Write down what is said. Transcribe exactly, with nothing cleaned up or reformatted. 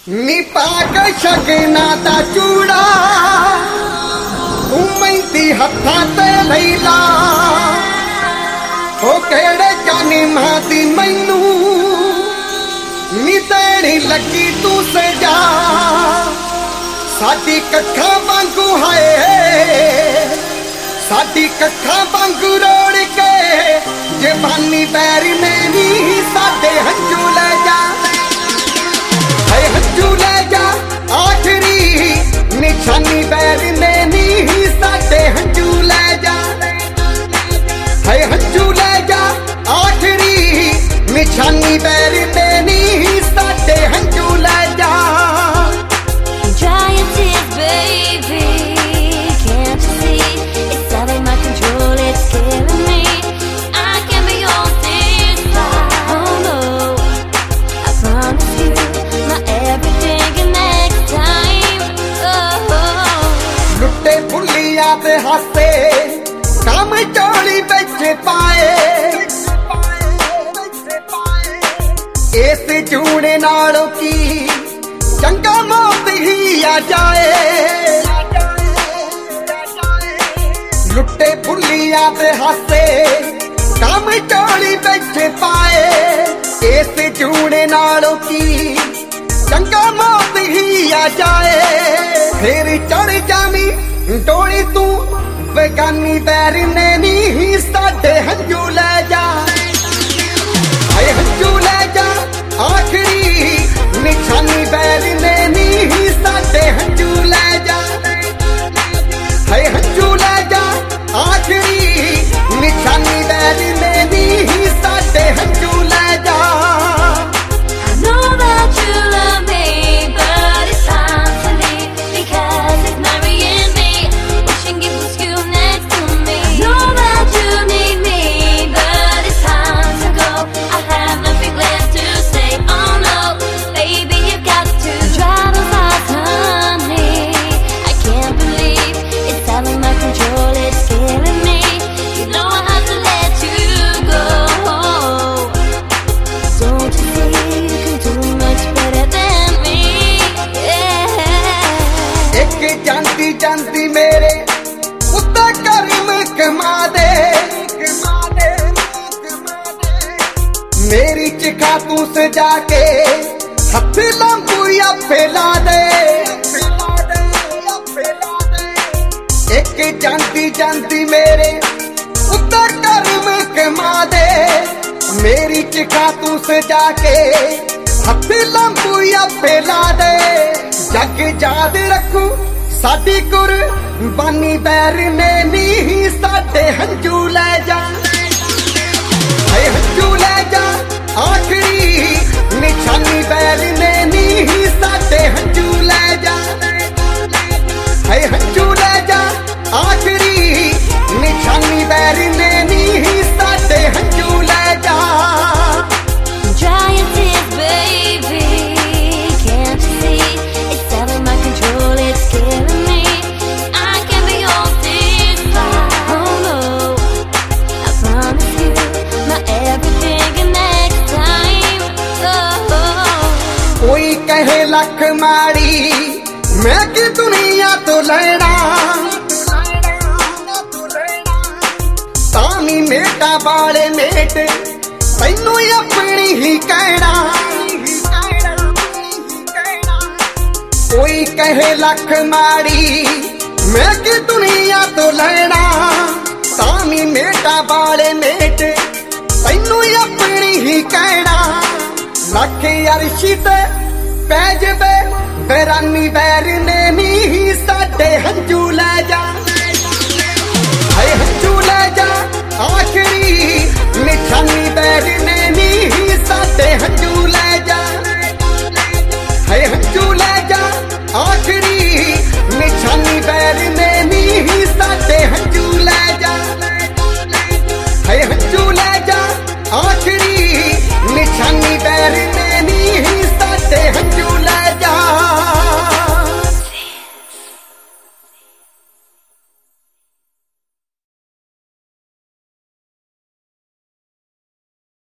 नी पाक शगना दा चूड़ा उमैती हथा ते लैला ओ केड़े जाने मादी मैनू नी तेरी लगी तू सजा साडी कखा वांगू है साडी कखा वांगू रोड़ के जवानी पैर में नी साडे हंजू ले जा हंजू ले जा आखिरी निशानी बैर में नी साडे हंजू ले जा है हंजू ले जा आखिरी निशानी बैर में नी साडे हंजू ले जा ते हासे काम चोली बिच पाए इस जूने नालों की चंगा मौत ही आ जाए लुट्टे फुलिया ते हासे काम चोली बिच पाए इस जूने नालों की चंगा मौत ही आ जाए फिर चढ़ जामी डोली तू बेगानी बैर ने नी साडे हंजू ले जा आए हंजू ले जा आखिरी निशानी बैर ने नी साडे हंजू ले जा आए हंजू ले जा आखिरी निशानी बैर ने नी साडे हंजू ले जा जानती मेरे उत्ता करीम कमा दे मेरी चिखा तू सजा के हथ लंबू या फैला दे एक जानती जानती मेरे उत्ता करीम कमा दे मेरी चिखा तू सजा के हथ लंबू या फैला दे जग याद रखू साडी कुर्बानी बैर ने नी साडे हंजू ले जा है हंजू ले जा आखिरी निशानी बैर ने नी साडे हंजू ले जा है हंजू ले जा आखिरी निशानी बैर ने नी साडे हंजू ले जा कहे लख माड़ी मैं की दुनिया तो लेना तानी मेटा बाले मेट तैनू अपनी ही कहना कोई कहे लख माड़ी मैं की दुनिया तो लेना तानी मेटा बाले मेट तैनू अपनी ही कहना लख अरशी ते पैज बे बेरानी बैर ने नी साडे हंजू ले जा है हंजू ले जा आखिरी निशानी बैर ने नी साडे हंजू ले जा है हंजू ले जा आखिरी निशानी बैर ने नी साडे हंजू ले जा है हंजू ले जा आखिरी निशानी बैर ने नी साडे हंजू ले